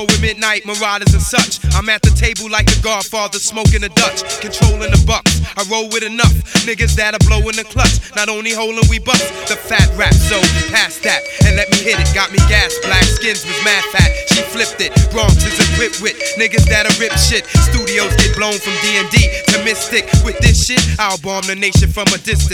war with midnight marauders and such. I'm at the table like the Godfather, smoking a Dutch, controlling the bucks. I roll with enough niggas that'll blow in the clutch. Not only holding, we bust the fat rap. So pass that and let me hit it. Got me gas, black skins was mad fat. She flipped it. Bronx is equipped with niggas that'll rip shit. Studios get blown from D&D to Mystic. With this shit, I'll bomb the nation from a distance.